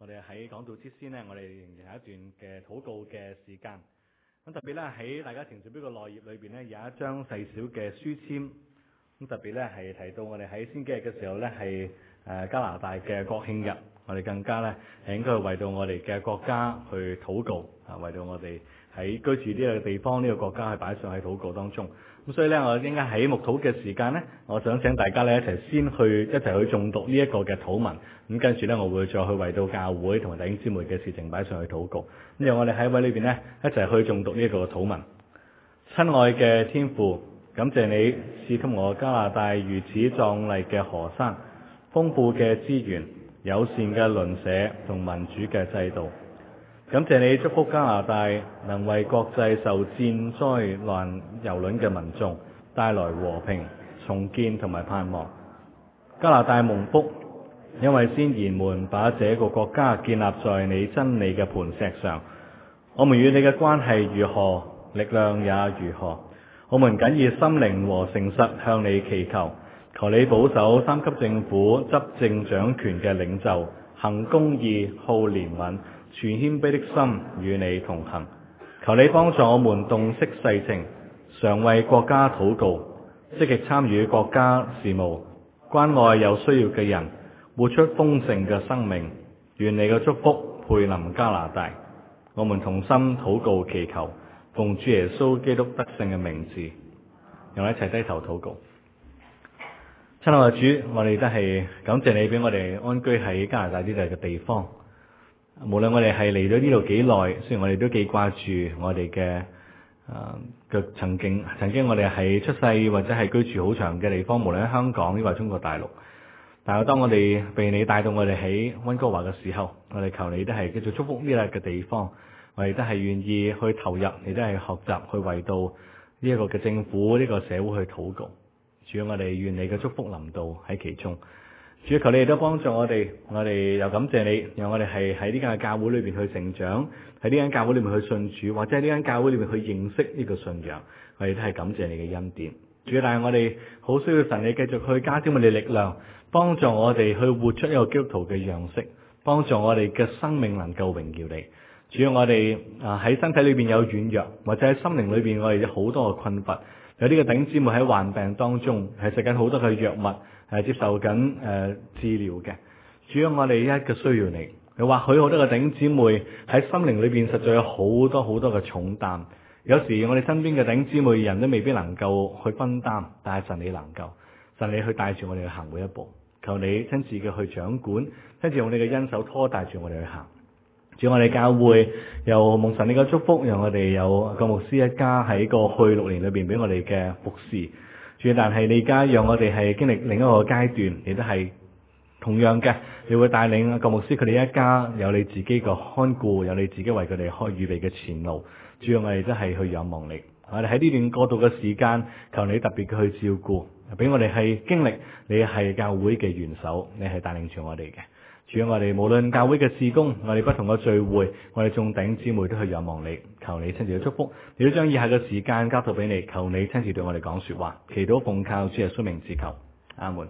我哋喺講道之先呢，我哋仍然有一段嘅禱告嘅時間。咁特別咧喺大家程序表嘅內頁裏邊呢，有一張細小嘅書籤。咁特別咧係提到我哋喺先幾日嘅時候咧係加拿大嘅國慶日，我哋更加咧係應該為到我哋嘅國家去禱告啊，為到我哋喺居住呢個地方呢個國家去擺上喺禱告當中。咁所以咧，我應該喺牧禱嘅時間咧，我想請大家咧一齊先去一齊去誦讀呢一個嘅禱文。咁跟住咧，我會再去為到教會同埋弟兄姊妹嘅事情擺上去禱告。咁由我哋喺位裏邊咧一齊去誦讀呢一個禱文。親愛嘅天父，感謝你賜給我加拿大如此壯麗嘅河山、豐富嘅資源、友善嘅鄰舍同民主嘅制度。感謝你祝福加拿大能為國際受戰災難蹂躪嘅民眾帶來和平、重建同埋盼望。加拿大蒙福，因為先賢們把這個國家建立在你真理嘅磐石上。我們與你嘅關係如何，力量也如何。我們僅以心靈和誠實向你祈求，求你保守三級政府執政掌權嘅領袖，行公義、好憐憫、存謙卑的心與你同行。求你幫助我們洞悉世情，常為國家禱告，積極參與國家事務，關愛有需要嘅人，活出豐盛嘅生命。願你嘅祝福配臨加拿大。我們同心禱告祈求，奉主耶穌基督得勝嘅名字，讓我一齊低頭禱告。親愛嘅主，我哋都係感謝你俾我哋安居喺加拿大呢度嘅地方。無論我哋係嚟咗呢度幾耐，雖然我哋都記掛住我哋嘅曾經我哋係出世或者係居住好長嘅地方，無論喺香港抑或中國大陸。但係當我哋被你帶到我哋喺溫哥華嘅時候，我哋求你都係繼續祝福呢個嘅地方，我哋都係願意去投入，亦都係學習去為到呢一個嘅政府呢個社會去禱告。主要我哋願你嘅祝福臨到喺其中。主要求你亦都幫助我哋又感謝你，讓我哋係喺呢間教會裏邊去成長，喺呢間教會裏面去信主，或者喺呢間教會裏面去認識呢個信仰，我哋都係感謝你嘅恩典。主要但係我哋好需要神你繼續去加添我哋力量，幫助我哋去活出一個基督徒嘅樣式，幫助我哋嘅生命能夠榮耀你。主要我哋喺身體裏邊有軟弱，或者喺心靈裏邊我哋有好多嘅困乏，有啲嘅弟兄姊妹喺患病當中係食緊好多嘅藥物，係接受緊治療嘅。主要我哋一個需要你，又或許好多嘅弟兄姊妹喺心靈裏邊實在有好多好多嘅重擔，有時我哋身邊嘅弟兄姊妹人都未必能夠去分擔，但係神你能夠，神你去帶住我哋去行每一步，求你親自嘅去掌管，親自用你嘅恩手拖帶住我哋去行。主我哋教會又蒙神你嘅祝福，讓我哋有個牧師一家喺過去6年裏邊俾我哋嘅服侍。主但係你而家讓我哋係經歷另一個階段，亦都係同樣嘅，你會帶領個牧師佢哋一家有你自己嘅看顧，有你自己為佢哋開預備嘅前路。主我哋都係去仰望你，我哋喺呢段過渡嘅時間，求你特別嘅去照顧，俾我哋係經歷你係教會嘅元首，你係帶領住我哋嘅。主我哋無論教會嘅事工，我哋不同嘅聚會，我哋眾弟兄姊妹都去仰望你，求你親自去祝福。你都將以下嘅時間交託俾你，求你親自對我哋講說話，祈禱奉靠主耶穌名字求，阿門。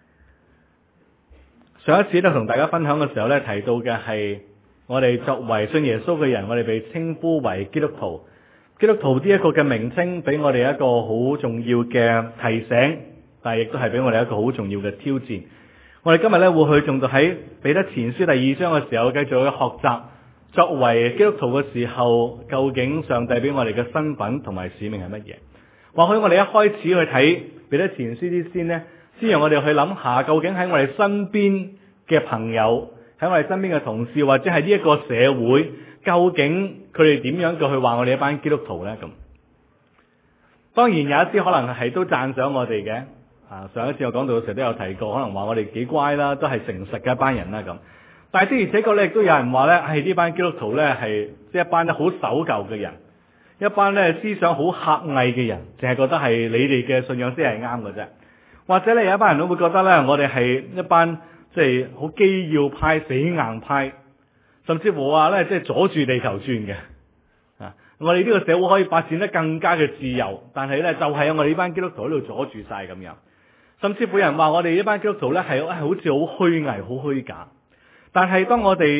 上一次咧同大家分享嘅時候咧，提到嘅係我哋作為信耶穌嘅人，我哋被稱呼為基督徒。基督徒呢一個嘅名稱俾我哋一個好重要嘅提醒，但係亦都係俾我哋一個好重要嘅挑戰。我哋今日咧會去誦讀喺彼得前書第2章嘅時候，繼續去學習作為基督徒嘅時候，究竟上帝俾我哋嘅身份同埋使命係乜嘢？或許我哋一開始去睇彼得前書之先呢，先讓我哋去諗下，究竟喺我哋身邊嘅朋友，喺我哋身邊嘅同事，或者係呢一個社會，究竟佢哋點樣嘅去話我哋一班基督徒呢？咁當然有一啲可能係都讚賞我哋嘅。上一次我講到嘅時候都有提過，可能話我哋幾乖啦，都係誠實嘅一班人啦咁。但係的而且確咧，亦都有人話咧，係呢班基督徒咧係即係一班咧好守舊嘅人，一班咧思想好狹隘嘅人，淨係覺得係你哋嘅信仰先係啱嘅啫。或者咧有一班人都會覺得咧，我哋係一班即係好基要派、死硬派，甚至乎話咧即係阻住地球轉嘅。我哋呢個社會可以發展得更加嘅自由，但係咧就係我哋呢班基督徒喺度阻住晒咁樣。甚至乎有人話我哋呢班基督徒咧係好似好虛偽、好虛假。但係當我哋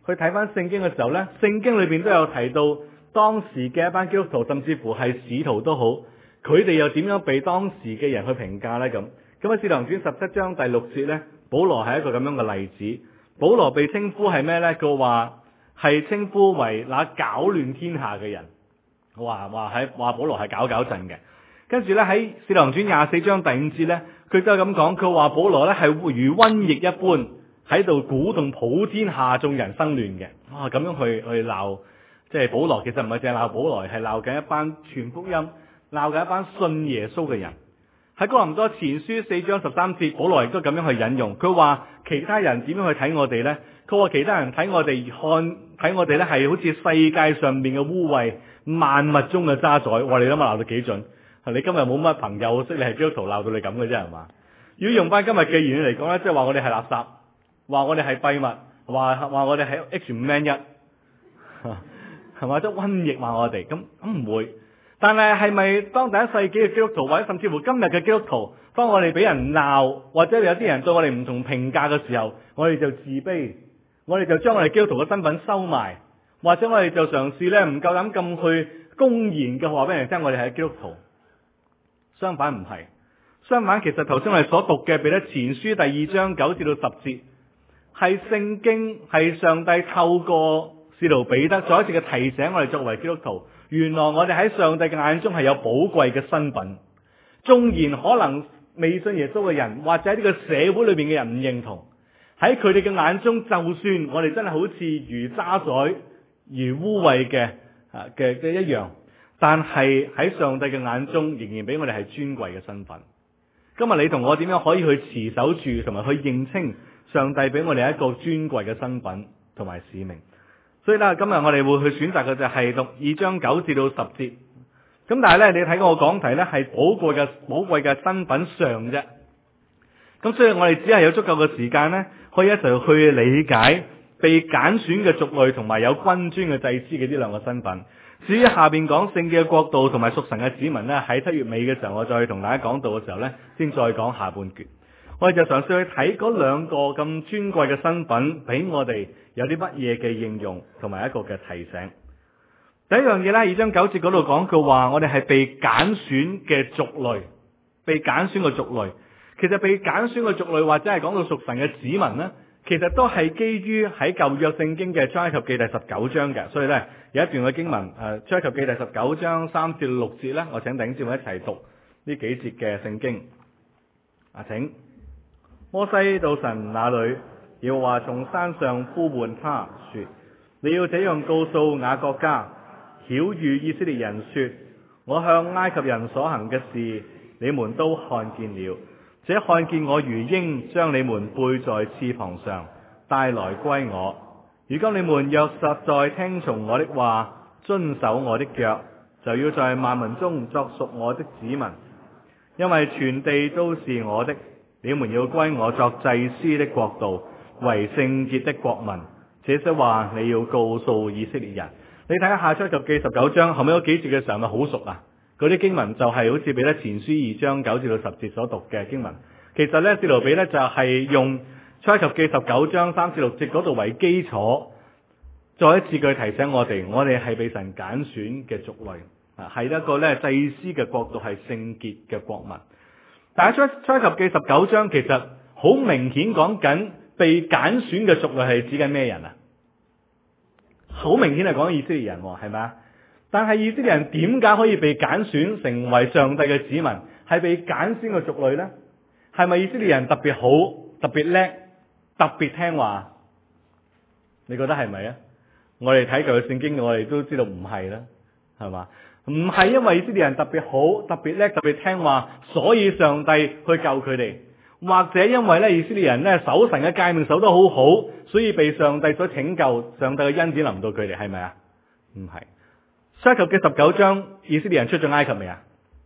去睇翻聖經嘅時候呢，聖經裏邊都有提到當時嘅一班基督徒，甚至乎係使徒都好，佢哋又點樣被當時嘅人去評價呢？咁喺《使徒行傳》17章第6節呢，保羅係一個咁樣嘅例子。保羅被稱呼係咩呢？佢話係稱呼為那攪亂天下嘅人，話保羅係搞震嘅。跟住呢，喺《使徒行傳》24章第5節呢，佢都係咁講，佢話保羅呢係如瘟疫一般喺度鼓動普天下眾人生亂嘅。哇，咁樣去鬧，即係保羅其實唔係淨係鬧保羅，係鬧緊一班傳福音、鬧緊一班信耶穌嘅人。喺哥林多前書4章13節，保羅亦都咁樣去引用，佢話其他人點樣去睇我哋呢？佢話其他人睇我哋呢係好似世界上面嘅污穢，萬物中嘅渣滓。哇，你諗下鬧到幾盡？你今日冇乜朋友識你係基督徒，鬧到你咁嘅啫，係嘛？如果用翻今日嘅言語嚟講咧，即係話我哋係垃圾，話我哋係廢物，話我哋係 H5N1，係嘛？即係瘟疫話我哋，咁唔會。但係咪當第一世紀嘅基督徒，或者甚至乎今日嘅基督徒，當我哋俾人鬧，或者有啲人對我哋唔同評價嘅時候，我哋就自卑，我哋就將我哋基督徒嘅身份收埋，或者我哋就嘗試咧唔夠膽咁去公然嘅話俾人聽我哋係基督徒。相反唔係，相反其實頭先我哋所讀嘅彼得前書第2章9至到10節，係聖經，係上帝透過使徒彼得再一次嘅提醒我哋作為基督徒，原來我哋喺上帝嘅眼中係有寶貴嘅身份。縱然可能未信耶穌嘅人，或者喺呢個社會裏邊嘅人唔認同，喺佢哋嘅眼中，就算我哋真係好似如渣滓、如污穢嘅一樣，但係喺上帝嘅眼中，仍然俾我哋係尊貴嘅身份。今日你同我點樣可以去持守住，同埋去認清上帝俾我哋一個尊貴嘅身份同埋使命？所以咧，今日我哋會去選擇嘅就係讀2章9至到10節。咁但係咧，你睇我講題咧係寶貴嘅身份上啫。咁所以我哋只係有足夠嘅時間咧，可以一齊去理解被揀選嘅族類同埋有君尊嘅祭司嘅呢兩個身份。至於下邊講聖嘅國度同埋屬神嘅子民咧，喺7月尾嘅時候，我再同大家講到嘅時候咧，先再講下半段。我哋就嘗試去睇嗰兩個咁尊貴嘅身份，俾我哋有啲乜嘢嘅應用同埋一個嘅提醒。第一樣嘢咧，2章9節嗰度講句話，我哋係被揀選嘅族類，被揀選嘅族類。其實被揀選嘅族類或者係講到屬神嘅子民呢，其實都係基於喺舊約聖經嘅出埃及記第19章嘅。所以咧有一段嘅經文，出埃及記第19章3至6節咧，我請弟兄姊妹一齊讀呢幾節嘅聖經。請摩西到神那裏，耶和華從山上呼喚他說：你要這樣告訴雅各家，曉諭以色列人說，我向埃及人所行嘅事，你們都看見了。這看見我如鷹將你們背在翅膀上帶來歸我。如今你們若實在聽從我的話，遵守我的約，就要在萬民中作屬我的子民，因為全地都是我的。你們要歸我作祭司的國度，為聖潔的國民。這些話你要告訴以色列人。你睇下出埃及記19章後尾嗰幾節嘅時候，咪好熟啊？嗰啲經文就係好似彼得前書2章9至到10節所讀嘅經文。其實呢，使徒彼得就係用出埃及記19章3至6節嗰度為基礎，再一次佢提醒我哋係被神揀選嘅族類，係一個咧祭司嘅國度，係聖潔嘅國民。但係出埃及記19章其實好明顯講緊被揀選嘅族類係指緊咩人啊？好明顯係講以色列人，係咪啊？但係以色列人點解可以被揀選成為上帝嘅子民？係被揀選嘅族類呢？係咪以色列人特別好、特別叻、特別聽話？你覺得係咪啊？我哋睇舊約聖經，我哋都知道唔係啦，係嘛？唔係因為以色列人特別好、特別叻、特別聽話，所以上帝去救佢哋，或者因為咧以色列人咧守神嘅誡命守得好好，所以被上帝所拯救，上帝嘅恩典臨到佢哋，係咪啊？唔係。出埃及記19章，以色列人出咗埃及未啊？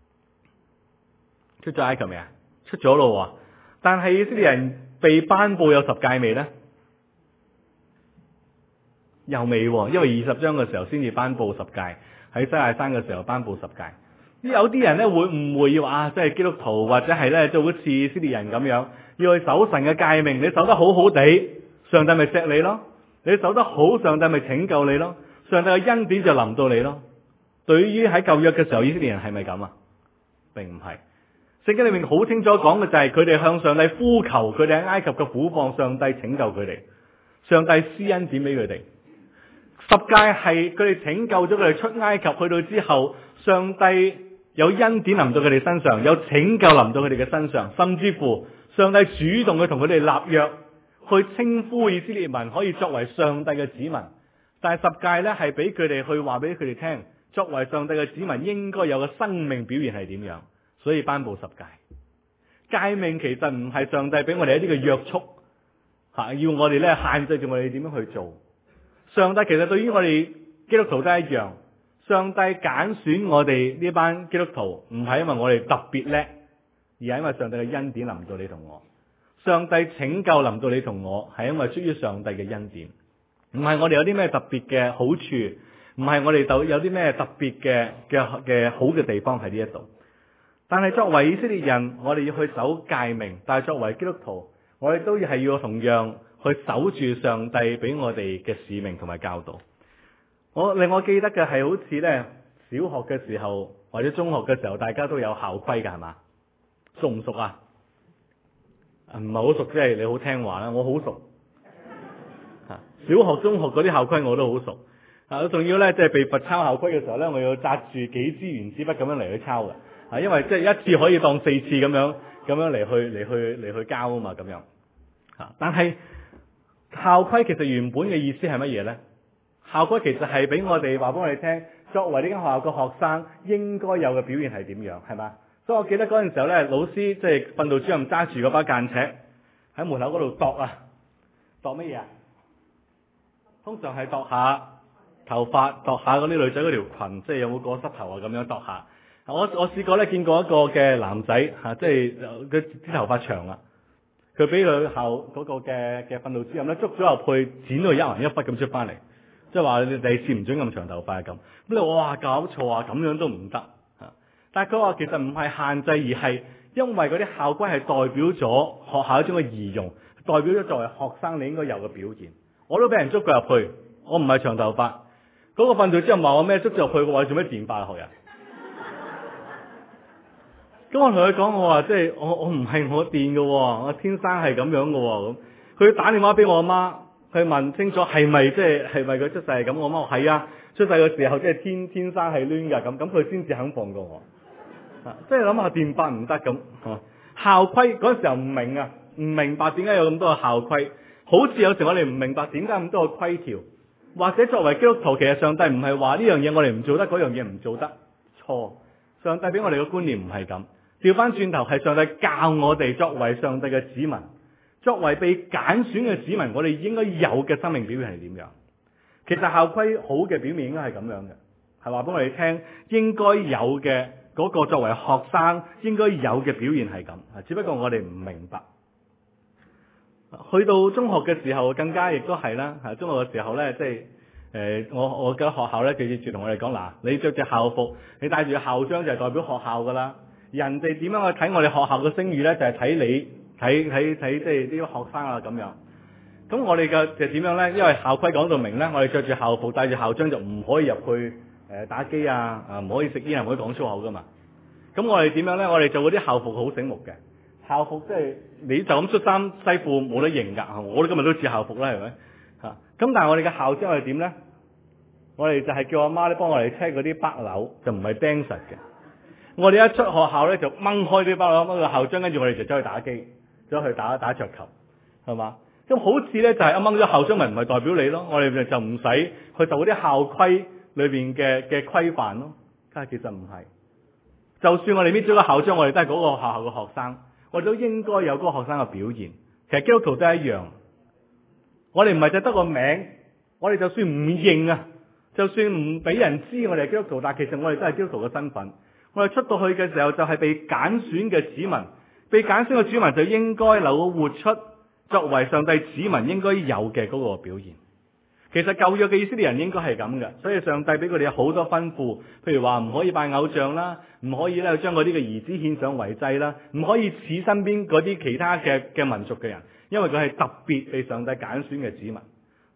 出咗埃及未啊？出咗咯。但係以色列人被頒布有10誡未呢？又未，因為20章嘅時候先至頒布10誡，喺西奈山嘅時候頒布10誡。有啲人咧會誤會要即係基督徒或者係咧就好似以色列人咁樣，要去守神嘅誡命，你守得好好地，上帝咪錫你咯。 你守得好，上帝咪拯救你咯，上帝嘅恩典就臨到你咯。對於喺舊約嘅時候，以色列人係咪咁啊？並唔係。聖經裏面好清楚講嘅就係佢哋向上帝呼求，佢哋喺埃及嘅苦況，上帝拯救佢哋，上帝施恩典俾佢哋。十誡係佢哋拯救咗佢哋出埃及，去到之後，上帝有恩典臨到佢哋身上，有拯救臨到佢哋嘅身上，甚至乎上帝主動去同佢哋立約，去稱呼以色列民可以作為上帝嘅子民。但係十誡呢係俾佢哋去話俾佢哋聽，作為上帝嘅子民應該有嘅生命表現係點樣，所以頒布十誡。誡命其實唔係上帝俾我哋一啲嘅約束，要我哋咧限制住我哋點樣去做。上帝其實對於我哋基督徒都一樣，上帝揀選我哋呢班基督徒唔係因為我哋特別叻，而係因為上帝嘅恩典臨到你同我。上帝拯救臨到你同我，係因為出於上帝嘅恩典，唔係我哋有啲咩特別嘅好處，唔係我哋有啲咩特別嘅好嘅地方喺呢一度。但係作為以色列人，我哋要去守誡命，但係作為基督徒，我哋都係要同樣去守住上帝俾我哋嘅使命同埋教導。令我記得嘅係好似呢，小學嘅時候或者中學嘅時候，大家都有校規㗎，係嘛？熟唔熟啊？唔係好熟，即係你好聽話啦。我好熟，小學、中學嗰啲校規我都好熟。我仲要呢，即係被罰抄校規嘅時候呢，我要揸住幾支原子筆咁樣嚟去抄嘅。因為即係一次可以當4次咁樣嚟去交啊嘛，咁樣。但係校規其實原本嘅意思係乜嘢呢？校規其實係俾我哋話俾我哋聽，作為呢間學校嘅學生應該有嘅表現係點樣，係嘛？所以我記得嗰陣時候呢，老師即係訓導主任揸住嗰把間尺喺門口嗰度度啊，度乜嘢啊？通常係度下頭髮，度下嗰啲女仔嗰條裙，即係有冇過膝頭啊，咁樣度下。我試過咧，見過一個嘅男仔即係佢啲頭髮長啊，佢俾佢校嗰個嘅訓導主任咧捉咗入去，剪到一橫一忽咁出翻嚟，即係話你第次唔准咁長頭髮咁。咁你話哇搞錯啊，咁樣都唔得。但係佢話其實唔係限制，而係因為嗰啲校規係代表咗學校一種嘅儀容，代表咗作為學生你應該有嘅表現。我都俾人捉佢入去，我唔係長頭髮，嗰個訓導主任話我咩捉咗入去嘅話，做咩電髮學人？咁我同佢講，我話即係我唔係我電嘅，我天生係咁樣嘅咁。佢打電話俾我阿媽，佢問清楚係咪佢出世係咁？我媽話係啊，出世嘅時候即係天生係攣㗎咁，佢先至肯放過我。即係諗下電髮唔得咁。校規嗰時候唔明啊，唔明白點解有咁多嘅校規，好似有時我哋唔明白點解咁多嘅規條，或者作為基督徒，其實上帝唔係話呢樣嘢我哋唔做得，嗰樣嘢唔做得，錯。上帝俾我哋嘅觀念唔係咁。調翻轉頭係上帝教我哋作為上帝嘅子民，作為被揀選嘅子民，我哋應該有嘅生命表現係點樣？其實校規好嘅表面應該係咁樣嘅，係話俾我哋聽應該有嘅嗰個作為學生應該有嘅表現係咁，只不過我哋唔明白。去到中學嘅時候更加亦都係啦，中學嘅時候呢，即係我嘅學校呢，記住同我哋講嗱，你着住校服，你帶住校章就係代表學校噶啦。人哋點樣去睇我哋學校嘅聲譽呢？就係睇你睇即係啲學生啊咁樣。咁我哋嘅就點樣呢？因為校規講到明呢，我哋着住校服帶住校章就唔可以入去打機啊，唔可以食煙，唔可以講粗口噶嘛。咁我哋點樣呢？我哋做嗰啲校服好醒目嘅校服，即係你就咁恤衫西褲冇得認㗎。我哋今日都似校服啦，係咪？咁但係我哋嘅校章係點呢？我哋就係叫阿媽咧幫我哋車嗰啲北鈕，就唔係釘實嘅。我哋一出學校咧就掹開啲包攞掹個校章，跟住我哋就走去打機，走去打桌球，係嘛？咁好似咧就係掹咗校章，咪唔係代表你咯？我哋就唔使去受嗰啲校規裏邊嘅規範咯。但係其實唔係，就算我哋搣咗個校章，我哋都係嗰個學校嘅學生，我哋都應該有嗰個學生嘅表現。其實基督徒都一樣，我哋唔係就得個名，我哋就算唔認啊，就算唔俾人知我哋係基督徒，但係其實我哋都係基督徒嘅身份。我哋出到去嘅時候就係被揀選嘅子民，被揀選嘅子民就應該能夠活出作為上帝子民應該有嘅嗰個表現。其實舊約嘅以色列人應該係咁嘅，所以上帝俾佢哋有好多吩咐，譬如話唔可以拜偶像啦，唔可以咧將嗰啲嘅兒子獻上為祭啦，唔可以似身邊嗰啲其他嘅民族嘅人，因為佢係特別被上帝揀選嘅子民。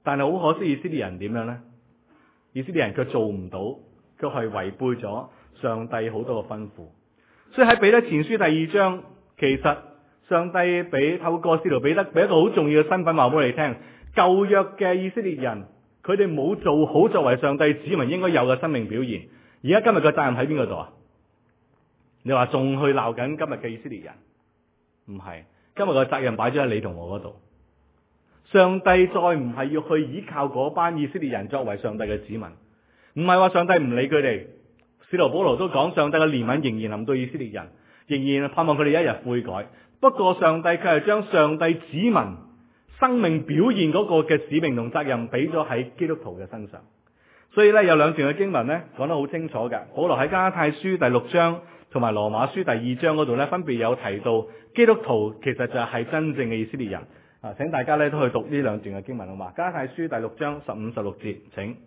但係好可惜，以色列人點樣呢？以色列人佢做唔到，佢係違背咗上帝好多嘅吩咐。所以喺彼得前書第2章，其實上帝透過使徒彼得俾一個好重要嘅身份話俾我哋聽，舊約嘅以色列人佢哋冇做好作為上帝子民應該有嘅生命表現。而家今日嘅責任喺邊個度啊？你話仲去鬧緊今日嘅以色列人？唔係，今日嘅責任擺咗喺你同我嗰度。上帝再唔係要去依靠嗰班以色列人作為上帝嘅子民，唔係話上帝唔理佢哋。使徒保羅都講，上帝嘅憐憫仍然臨到以色列人，仍然盼望佢哋一日悔改。不過上帝佢係將上帝子民生命表現嗰個嘅使命同責任俾咗喺基督徒嘅身上。所以咧有兩段嘅經文咧講得好清楚嘅。保羅喺加拉太書第6章同埋羅馬書第2章嗰度咧分別有提到基督徒其實就係真正嘅以色列人。請大家咧都去讀呢兩段嘅經文好嘛？加拉太書第6章15、16節，請。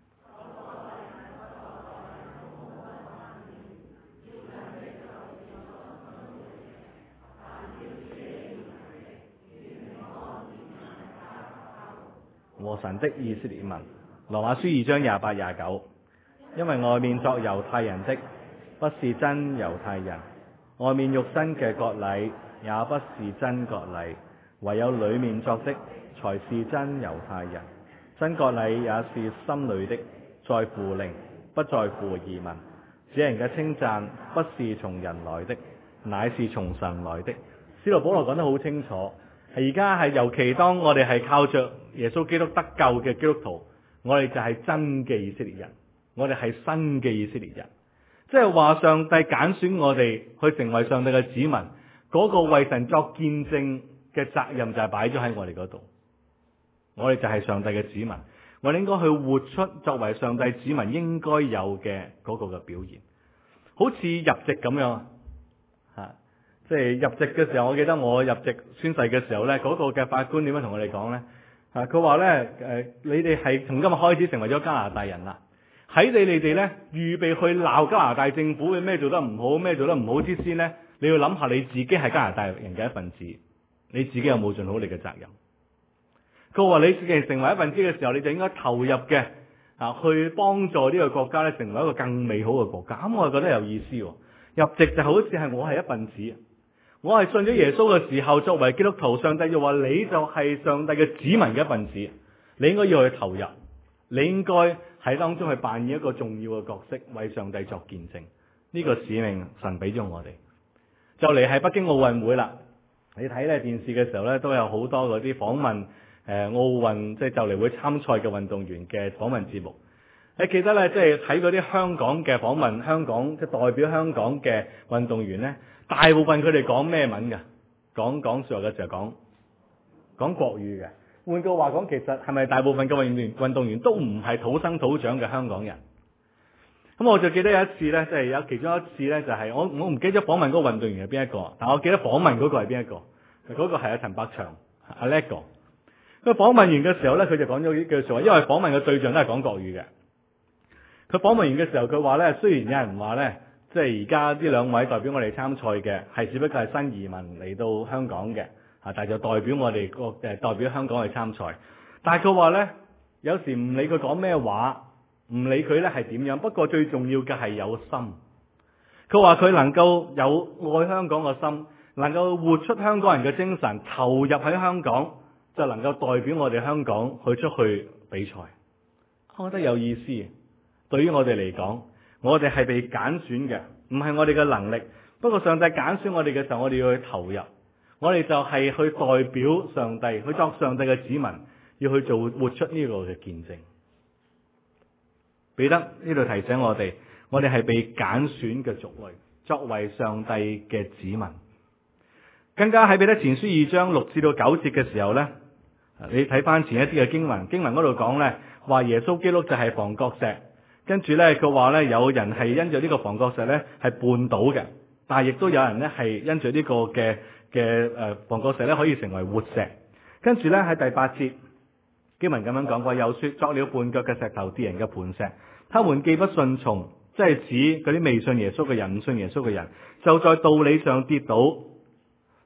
和神的以色列民。羅馬書2章28、29。因為外面作猶太人的，不是真猶太人；外面肉身嘅割禮，也不是真割禮。唯有裏面作的，才是真猶太人。真割禮也是心裏的，在乎靈，不在乎儀文。這人嘅稱讚，不是從人來的，乃是從神來的。使徒保羅講得好清楚。而家係尤其當我哋係靠着耶穌基督得救嘅基督徒，我哋就係真嘅以色列人，我哋係新嘅以色列人。即係話上帝揀選我哋去成為上帝嘅子民，嗰個為神作見證嘅責任就係擺咗喺我哋嗰度。我哋就係上帝嘅子民，我哋應該去活出作為上帝子民應該有嘅嗰個嘅表現，好似入籍咁樣吓。即係入籍嘅時候，我記得我入籍宣誓嘅時候呢，嗰個嘅法官點樣同我哋講呢？佢話呢，你哋係從今日開始成為咗加拿大人啦。喺你哋呢預備去鬧加拿大政府嘅咩做得唔好，咩做得唔好之先呢，你要諗下你自己係加拿大人嘅一份子，你自己有冇盡好你嘅責任？佢話你自己成為一份子嘅時候，你就應該投入嘅去幫助呢個國家呢成為一個更美好嘅國家。咁我就覺得有意思喎。入籍就好似係我係一份子。我係信咗耶穌嘅時候，作為基督徒，上帝就話你就係上帝嘅子民嘅一份子，你應該要去投入，你應該喺當中去扮演一個重要嘅角色，為上帝作見證。呢個使命神俾咗我哋。就嚟係北京奧運會啦，你睇咧電視嘅時候咧，都有好多嗰啲訪問奧運即係就嚟會參賽嘅運動員嘅訪問節目。你記得咧，即係睇嗰啲香港嘅訪問，香港即係代表香港嘅運動員咧。大部分佢哋講咩文㗎？講說話嘅時候講國語嘅。換句話講，其實係咪大部分嘅運動員都唔係土生土長嘅香港人？咁我就記得有一次咧，即係有其中一次咧，就係我唔記得訪問嗰個運動員係邊一個，但我記得訪問嗰個係邊一個？嗰個係阿陳百祥阿叻哥。佢訪問完嘅時候咧，佢就講咗呢句説話，因為訪問嘅對象都係講國語嘅。佢訪問完嘅時候，佢話咧，雖然有人話咧。即係而家呢兩位代表我哋參賽嘅，係只不過係新移民嚟到香港嘅，但係就代表我哋代表香港去參賽。但係佢話呢，有時唔理佢講咩話，唔理佢呢係點樣，不過最重要嘅係有心。佢話佢能夠有愛香港嘅心，能夠活出香港人嘅精神，投入喺香港，就能夠代表我哋香港去出去比賽。我覺得有意思。對於我哋嚟講，我哋係被揀選嘅，唔係我哋嘅能力。不過上帝揀選我哋嘅時候，我哋要去投入，我哋就係去代表上帝，去作上帝嘅子民，要去做活出呢個嘅見證。彼得呢度提醒我哋係被揀選嘅族類，作為上帝嘅子民。更加喺彼得前書2章6至到9節嘅時候呢，你睇翻前一啲嘅經文嗰度講呢，話耶穌基督就係房角石。跟住呢，佢話呢，有人係因着呢個房角石呢係絆倒嘅，但係亦都有人呢係因着呢個嘅房角石呢可以成為活石。跟住呢，喺第8節經文咁樣講過，又說作了絆腳嘅石頭，跌人嘅磐石。他們既不順從，即係指嗰啲未信耶穌嘅人、唔信耶穌嘅人，就在道理上跌倒，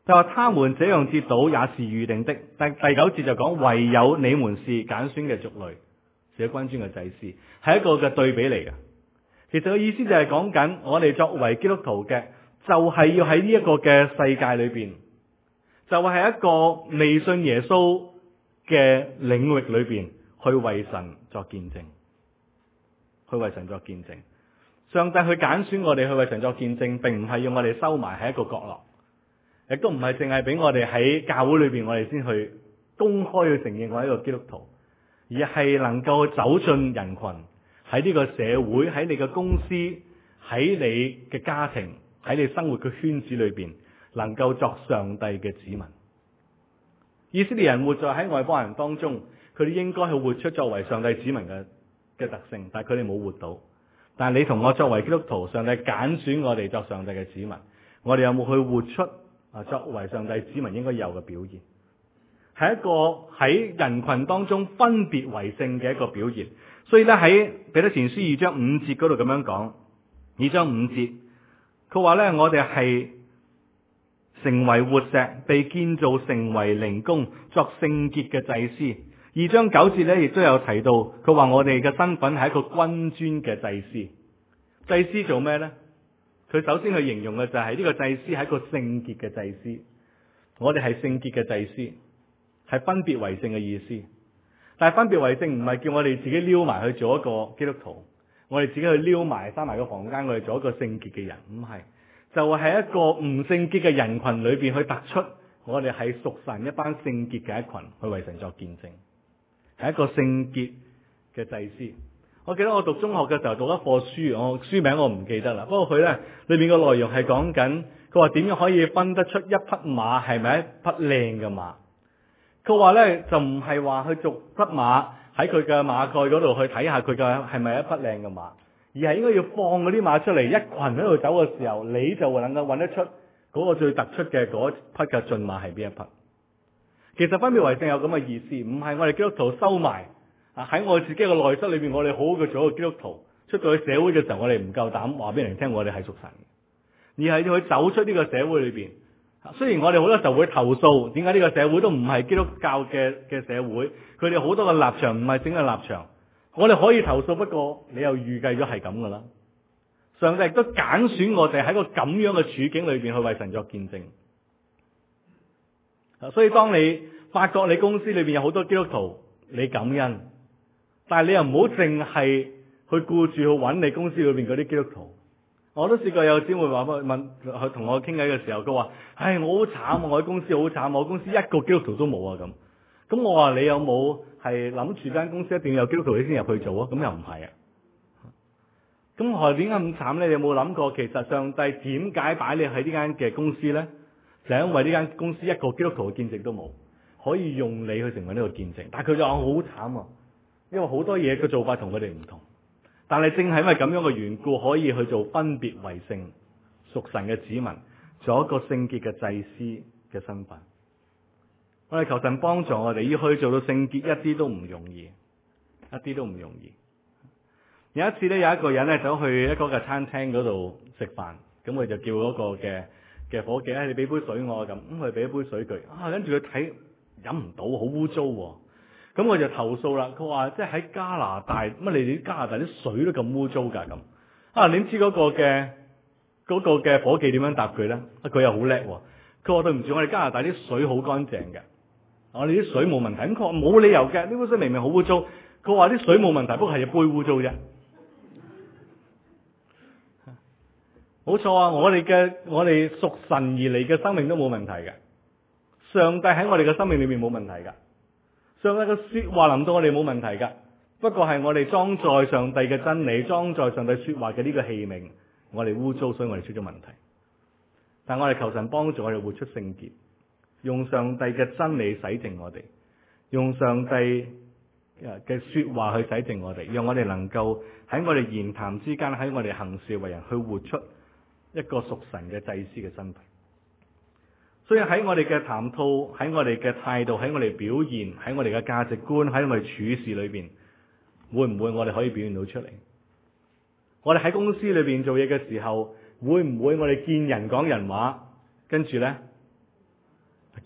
就話他們這樣跌倒也是預定的。第9節就講唯有你們是揀選嘅族類，是君尊嘅祭司，係一個嘅對比嚟嘅。其實個意思就係講緊我哋作為基督徒嘅，就係要喺呢一個嘅世界裏邊，就係一個未信耶穌嘅領域裏邊去為神作見證，去為神作見證。上帝去揀選我哋去為神作見證，並唔係要我哋收埋喺一個角落，亦都唔係淨係俾我哋喺教會裏邊我哋先去公開去承認我係一個基督徒，而係能夠走進人群，喺呢個社會，喺你嘅公司，喺你嘅家庭，喺你生活嘅圈子裏邊，能夠作上帝嘅子民。以色列人活在喺外邦人當中，佢哋應該去活出作為上帝子民嘅特性，但係佢哋冇活到。但係你同我作為基督徒，上帝揀選我哋作上帝嘅子民，我哋有冇去活出作為上帝子民應該有嘅表現？係一個喺人群當中分別為聖嘅一個表現。所以咧喺彼得前書2章5節嗰度咁樣講，2章5節佢話咧，我哋係成為活石，被建造成為靈宮，作聖潔嘅祭司。2章9節咧亦都有提到，佢話我哋嘅身份係一個君尊嘅祭司。祭司做咩咧？佢首先去形容嘅就係呢個祭司係一個聖潔嘅祭司。我哋係聖潔嘅祭司，係分別為聖嘅意思。但係分別為聖唔係叫我哋自己撩埋去做一個基督徒，我哋自己去撩埋閂埋個房間，我哋做一個聖潔嘅人，唔係，就係喺一個唔聖潔嘅人群裏邊去突出我哋係屬神一班聖潔嘅一群，去為神作見證，係一個聖潔嘅祭司。我記得我讀中學嘅時候讀一課書，我書名我唔記得啦，不過佢咧裏面嘅內容係講緊，佢話點樣可以分得出一匹馬係咪一匹靚嘅馬。佢話咧就唔係話去逐匹馬喺佢嘅馬蓋嗰度去睇下佢嘅係咪一匹靚嘅馬，而係應該要放嗰啲馬出嚟，一群喺度走嘅時候，你就會能夠揾得出嗰個最突出嘅嗰匹嘅駿馬係邊一匹。其實分別為聖有咁嘅意思，唔係我哋基督徒收埋喺我自己嘅內室裏邊，我哋好好嘅做一個基督徒，出到去社會嘅時候，我哋唔夠膽話俾人聽我哋係屬神嘅，而係要去走出呢個社會裏邊。雖然我哋好多時候會投訴，點解呢個社會都唔係基督教嘅社會？佢哋好多嘅立場唔係整個立場，我哋可以投訴，不過你又預計咗係咁噶啦。上帝亦都揀選我哋喺個咁樣嘅處境裏邊去為神作見證。所以當你發覺你公司裏邊有好多基督徒，你感恩，但係你又唔好淨係去顧住去揾你公司裏邊嗰啲基督徒。我都試過有姊妹話問佢同我傾偈嘅時候，佢話：唉，我好慘啊！我喺公司好慘，我公司一個基督徒都冇啊！咁我話你有冇係諗住間公司一定要有基督徒你先入去做啊？咁又唔係啊！咁我話點解咁慘咧？你有冇諗過其實上帝點解擺你喺呢間嘅公司咧？就係因為呢間公司一個基督徒嘅見證都冇，可以用你去成為呢個見證。但係佢就話我好慘啊，因為好多嘢嘅做法同佢哋唔同。但係正係因為咁樣嘅緣故，可以去做分別為聖、屬神嘅子民，做一個聖潔嘅祭司嘅身份。我哋求神幫助我哋，要去做到聖潔，一啲都唔容易，一啲都唔容易。有一次咧，有一個人咧走去一個嘅餐廳嗰度食飯，咁佢就叫嗰個嘅伙計，你俾杯水我咁佢俾一杯水佢，跟住佢睇飲唔到，好污糟喎。咁我就投訴啦，佢話即係喺加拿大乜你哋加拿大啲水都咁污糟㗎咁。點知嗰個嘅伙計點樣答佢咧？佢又好叻喎，佢話對唔住，我哋加拿大啲水好乾淨嘅，我哋啲水冇問題。咁佢話冇理由嘅，呢杯水明明好污糟。佢話啲水冇問題，不過係一杯污糟啫。冇錯啊！我哋屬神而嚟嘅生命都冇問題嘅，上帝喺我哋嘅生命裏面冇問題㗎。上帝嘅說話臨到我哋冇問題㗎，不過係我哋裝載上帝嘅真理，裝載上帝說話嘅呢個器皿，我哋污糟，所以我哋出咗問題。但我哋求神幫助我哋活出聖潔，用上帝嘅真理洗淨我哋，用上帝嘅說話去洗淨我哋，讓我哋能夠喺我哋言談之間，喺我哋行事為人去活出一個屬神嘅祭司嘅身份。所以喺我哋嘅談吐，喺我哋嘅態度，喺我哋表現，喺我哋嘅價值觀，喺我哋處事裏邊，會唔會我哋可以表現到出嚟？我哋喺公司裏邊做嘢嘅時候，會唔會我哋見人講人話，跟住呢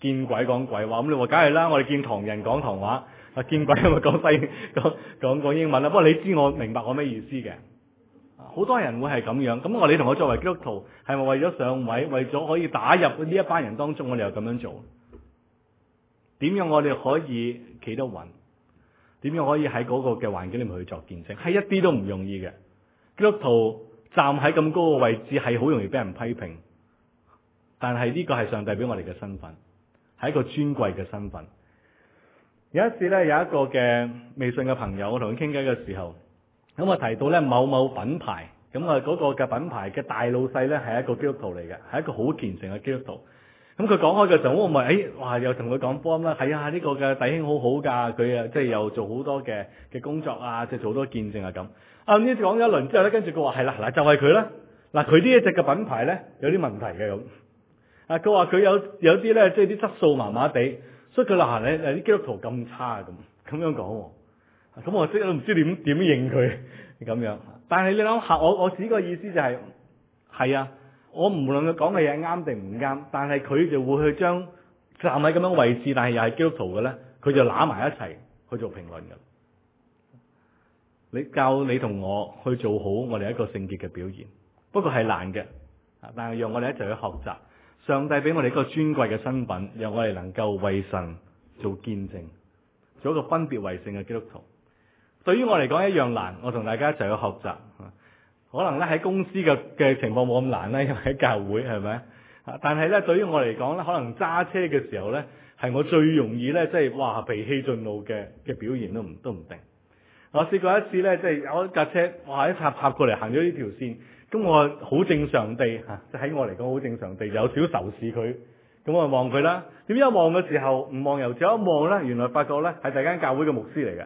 見鬼講鬼話，咁你話梗係啦，我哋見唐人講唐話，見鬼咪講英文啦。不過你知我明白我咩意思嘅。好多人會係咁樣，咁你同我作為基督徒，係咪為咗上位，為咗可以打入呢一班人當中，我哋又咁樣做？點樣我哋可以企得穩？點樣可以喺嗰個嘅環境裏面去作見證？係一啲都唔容易嘅。基督徒站喺咁高嘅位置係好容易俾人批評，但係呢個係上帝俾我哋嘅身份，係一個尊貴嘅身份。有一次咧，有一個嘅微信嘅朋友，我同佢傾偈嘅時候，咁我提到咧某某品牌，咁嗰個嘅品牌嘅大老細咧係一個基督徒嚟嘅，係一個好虔誠嘅基督徒。咁佢講開嘅時候，我咪哇又同佢講波啦，係啊，呢個嘅弟兄好好㗎，佢啊即係又做好多嘅工作啊，即係做好多見證啊咁。呢講咗一輪之後咧，跟住佢話係啦，嗱就係佢啦，嗱佢呢一隻嘅品牌咧有啲問題嘅咁。佢話佢有啲咧即係啲質素麻麻地，所以佢話你啲基督徒咁差咁樣講。咁我即係都唔知點應佢咁樣。但係你諗下，我自己個意思就係啊。我唔論佢講嘅嘢啱定唔啱，但係佢就會去將站喺咁樣位置，但係又係基督徒嘅咧，佢就揦埋一齊去做評論嘅。你教你同我去做好我哋一個聖潔嘅表現，不過係難嘅，但係讓我哋一齊去學習。上帝俾我哋一個尊貴嘅身份，讓我哋能夠為神做見證，做一個分別為聖嘅基督徒。對於我嚟講一樣難，我同大家一齊去學習。可能咧喺公司嘅情況冇咁難咧，因為喺教會係咪？但係咧對於我嚟講咧，可能揸車嘅時候咧，係我最容易咧，即係哇脾氣盡怒嘅表現都唔定。我試過一次咧，即係有一架車哇一插過嚟行咗呢條線，咁我好正常地即喺我嚟講好正常地有少仇視佢，咁我望佢啦。點知一望嘅時候唔望又走，一望咧原來發覺咧係第間教會嘅牧師嚟嘅。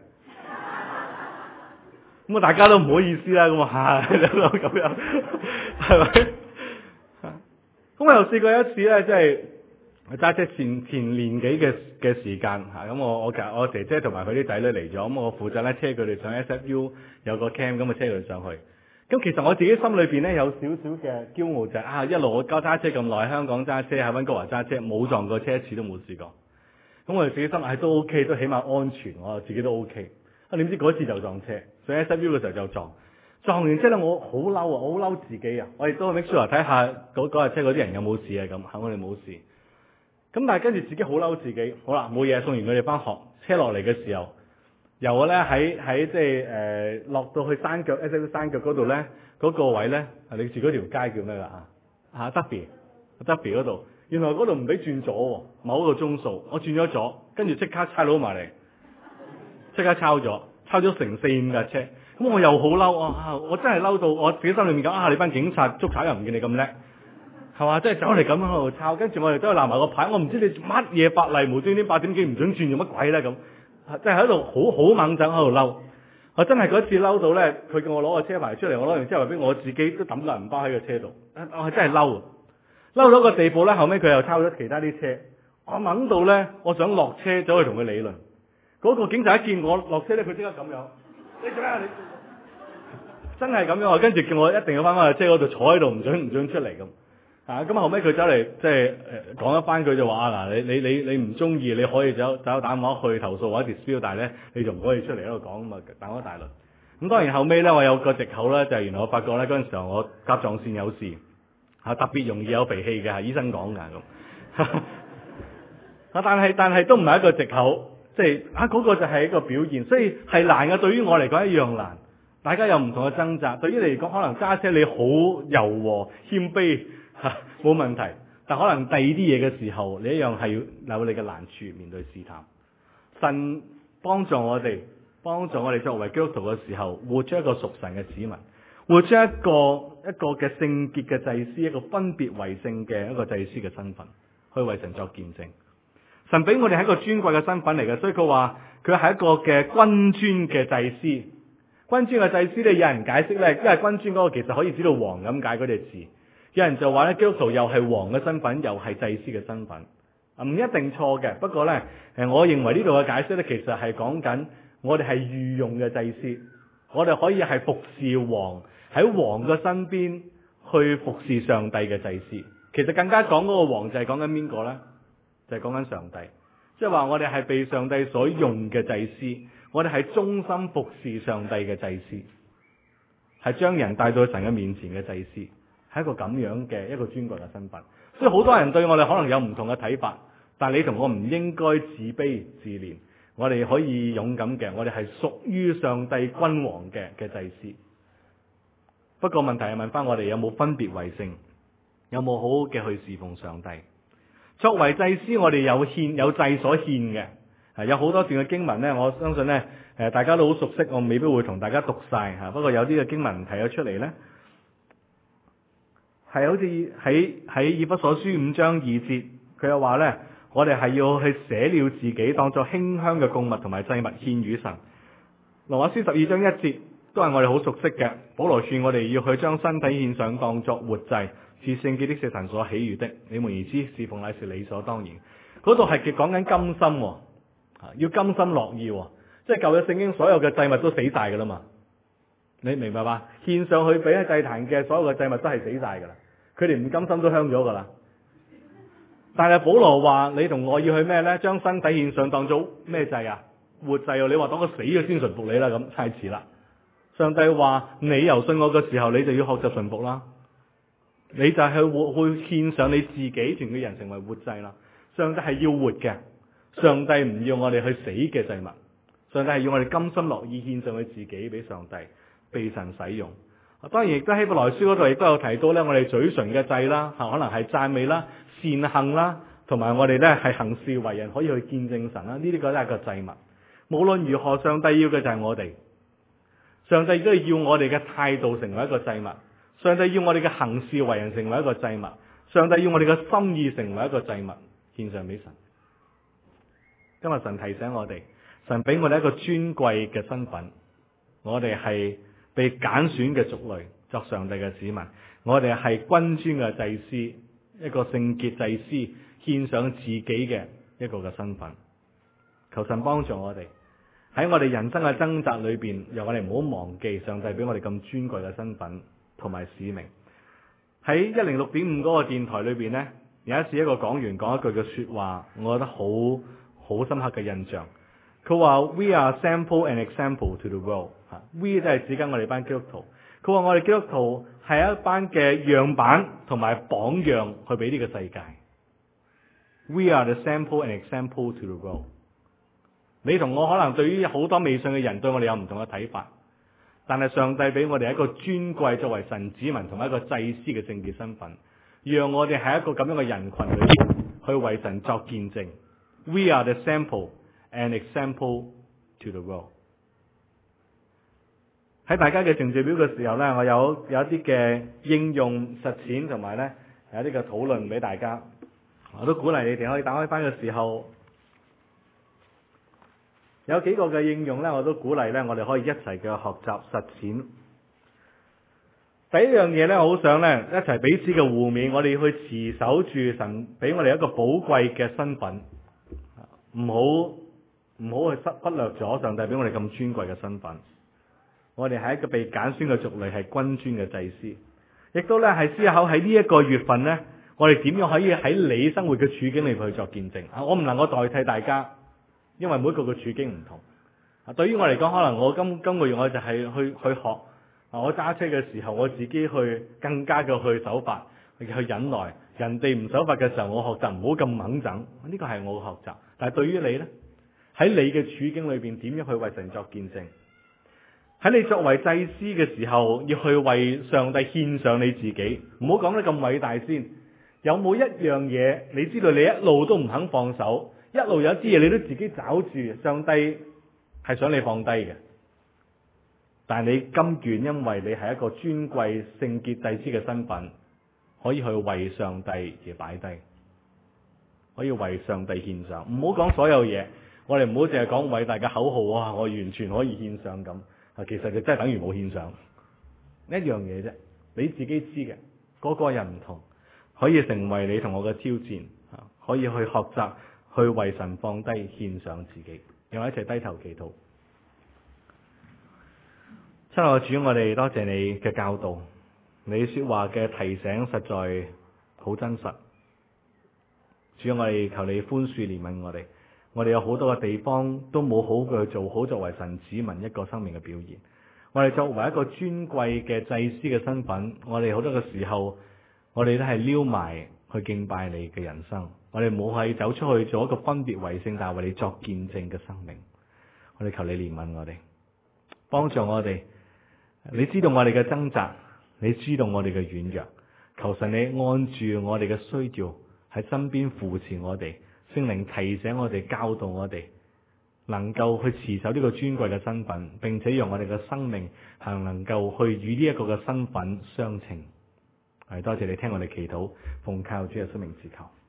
咁大家都唔好意思啦，咁咁樣，係咪？咁我又試過一次咧，即係揸車前年幾嘅時間嚇，咁我姐姐同埋佢啲仔女嚟咗，咁我負責咧車佢哋上 SFU 有個 camp，咁啊車佢哋上去。咁其實我自己心裏邊咧有少少嘅驕傲就係一路我揸車咁耐，香港揸車喺溫哥華揸車冇撞過車一次都冇試過。咁我哋自己心都 OK，都起碼安全，我自己都 OK。點知嗰次就撞車，上 SFU 嘅時候就撞完之後咧，我好嬲啊！我好嬲自己啊！我亦都 make sure 睇下嗰架車嗰啲人有冇事啊咁，我哋冇事。咁但係跟住自己好嬲自己，好啦冇嘢，送完佢哋翻學，車落嚟嘅時候，由我咧喺即係落到去山腳 SFU 山腳嗰度咧，嗰個位咧，你住嗰條街叫咩㗎Duffy 嗰度，原來嗰度唔俾轉左喎，某一個鐘數，我轉咗左，跟住即刻差佬埋嚟。即刻抄咗成4-5架車，咁我又好嬲啊！我真係嬲到我自己心裏面講你班警察捉賊又唔見你咁叻，係嘛？即係走嚟咁喺度抄，跟住我哋都係攬埋個牌，我唔知你乜嘢法例無端端8點幾唔准轉做乜鬼咧咁，即係喺度好猛整喺度嬲。我真係嗰次嬲到咧，佢叫我攞個車牌出嚟，我攞完之後俾我自己都抌個銀包喺個車度，我係真係嬲到個地步咧。後尾佢又抄咗其他啲車，我掹到咧，我想落車走去同佢理論。嗰個警察一見我落車咧，佢即刻咁樣，你做咩啊？你真係咁樣啊！跟住叫我一定要翻去車嗰度坐喺度，唔准出嚟咁。咁後尾佢走嚟即係講一番，佢就話嗱，你唔中意，你可以走打電話去投訴或者 dispute，但係咧你就唔可以出嚟喺度講咁啊，打開大輪。咁當然後尾咧，我有個藉口咧，就係原來我發覺咧嗰陣時候我甲狀腺有事特別容易有脾氣嘅，醫生講㗎咁。但係都唔係一個藉口。即係嗰個就係一個表現，所以係難嘅。對於我嚟講一樣難，大家有唔同嘅掙扎。對於你嚟講，可能揸車你好柔和謙卑冇問題，但可能第二啲嘢嘅時候，你一樣係要有你嘅難處面對試探。神幫助我哋作為基督徒嘅時候，活出一個屬神嘅子民，活出一個嘅聖潔嘅祭司，一個分別為聖嘅一個祭司嘅身份，去為神作見證。神俾我哋係一個尊貴嘅身份嚟嘅，所以佢話佢係一個嘅君尊嘅祭司。君尊嘅祭司咧，有人解釋咧，因為君尊嗰個其實可以指到王咁解嗰隻字。有人就話咧，基督徒又係王嘅身份，又係祭司嘅身份，唔一定錯嘅。不過咧，我認為呢度嘅解釋咧，其實係講緊我哋係御用嘅祭司，我哋可以係服侍王，喺王嘅身邊去服侍上帝嘅祭司。其實更加講嗰個王就係講緊邊個咧？ 就係講緊上帝，即係話我哋係被上帝所用嘅祭司，我哋係忠心服侍上帝嘅祭司，係將人帶到神嘅面前嘅祭司，係一個咁樣嘅一個尊貴嘅身份。所以好多人對我哋可能有唔同嘅睇法，但係你同我唔應該自卑自憐，我哋可以勇敢嘅，我哋係屬於上帝君王嘅祭司。不過問題係問翻我哋有冇分別為聖，有冇好好嘅去侍奉上帝？作為祭司，我哋有祭所獻嘅，有好多段嘅經文呢，我相信呢，大家都好熟悉，我未必會同大家讀晒吓。不過有啲嘅經文提咗出嚟呢，係好似喺以弗所書5章2節，佢又話呢，我哋係要去捨了自己，當作馨香嘅供物同埋祭物獻與神。羅馬書12章1節都係我哋好熟悉嘅，保羅勸我哋要去將身體獻上，當作活祭，是聖潔的，是神所喜悅的。你們而知，侍奉乃是理所當然。嗰度係講緊甘心，要甘心樂意，即係舊約聖經所有嘅祭物都死晒噶啦嘛。你明白嘛？獻上去俾喺祭壇嘅所有嘅祭物都係死晒噶啦，佢哋唔甘心都香咗噶啦。但係保羅話你同我要去咩呢？將身體獻上當做咩祭啊？活祭啊！你話當佢死咗先順服你啦，咁太遲啦。上帝話你由信我嘅時候，你就要學習順服啦。你就係去獻上你自己全嘅人成為活祭啦。上帝係要活嘅，上帝唔要我哋去死嘅祭物。上帝係要我哋甘心樂意獻上佢自己俾上帝，被神使用。當然亦都希伯來書嗰度亦都有提到咧，我哋嘴唇嘅祭啦，可能係讚美啦、善行啦，同埋我哋咧係行事為人可以去見證神啦。呢啲都係一個祭物。無論如何，上帝要嘅就係我哋。上帝都係要我哋嘅態度成為一個祭物，上帝要我哋嘅行事為人成為一個祭物，上帝要我哋嘅心意成為一個祭物，獻上俾神。今日神提醒我哋，神俾我哋一個尊貴嘅身份，我哋係被揀選嘅族類，作上帝嘅子民，我哋係君尊嘅祭司，一個聖潔祭司，獻上自己嘅一個嘅身份。求神幫助我哋。喺我哋人生嘅掙扎裏邊，讓我哋唔好忘記上帝俾我哋咁尊貴嘅身份同埋使命。喺106.5嗰個電台裏邊呢，有一次一個講員講一句嘅說話，我覺得好深刻嘅印象。佢話 We are sample and example to the world。We 都係指緊我哋班基督徒。佢話我哋基督徒係一班嘅樣板同埋榜樣去俾呢個世界。We are the sample and example to the world。你同我可能對於好多未信嘅人對我哋有唔同嘅睇法，但係上帝俾我哋一個尊貴作為神子民同埋一個祭司嘅聖潔身份，讓我哋喺一個咁樣嘅人群裏邊去為神作見證。We are the sample and example to the world。喺大家嘅程序表嘅時候呢，我有一啲嘅應用實踐同埋呢有一啲嘅討論俾大家，我都鼓勵你哋可以打開翻嘅時候。有幾個嘅應用咧，我都鼓勵咧，我哋可以一齊嘅學習實踐。第一樣嘢咧，我好想咧一齊彼此嘅互勉，我哋要去持守住神俾我哋一個寶貴嘅身份，唔好去忽略咗上帝俾我哋咁尊貴嘅身份。我哋係一個被揀選嘅族類，係君尊嘅祭司，亦都咧係思考喺呢一個月份咧，我哋點樣可以喺你生活嘅處境裏去作見證。我唔能夠代替大家。因為每一個嘅處境唔同，對於我嚟講，可能我今個月我就係去學，我揸車嘅時候我自己去更加嘅去守法，去忍耐。人哋唔守法嘅時候，我學習唔好咁猛整，呢個係我嘅學習。但係對於你呢，喺你嘅處境裏邊，點樣去為神作見證？喺你作為祭司嘅時候，要去為上帝獻上你自己，唔好講得咁偉大先。有冇一樣嘢你知道你一路都唔肯放手？一路有啲嘢你都自己找住，上帝係想你放低嘅，但係你甘願，因為你係一個尊貴聖潔祭司嘅身份，可以去為上帝而擺低，可以為上帝獻上。唔好講所有嘢，我哋唔好淨係講偉大嘅口號啊！我完全可以獻上咁，其實就真係等於冇獻上一樣嘢啫。你自己知嘅，嗰個人唔同，可以成為你同我嘅挑戰，可以去學習。去為神放低獻上自己，讓我一齊低頭祈禱。親愛嘅主，我哋多謝你嘅教導，你說話嘅提醒實在好真實。 主啊，我哋求你寬恕憐憫我哋。我哋有好多嘅地方都冇好嘅去做好，作為神子民一個生命嘅表現。我哋作為一個尊貴嘅祭司嘅身份，我哋好多嘅時候，我哋都係撩埋去敬拜你嘅人生。我哋冇係走出去做一個分別為聖，但係為你作見證嘅生命。我哋求你憐憫我哋，幫助我哋。你知道我哋嘅掙扎，你知道我哋嘅軟弱。求神你按住我哋嘅需要喺身邊扶持我哋，聖靈提醒我哋，教導我哋，能夠去持守呢個尊貴嘅身份，並且讓我哋嘅生命係能夠去與呢一個嘅身份相稱。係多謝你聽我哋祈禱，奉靠主嘅生命祈求。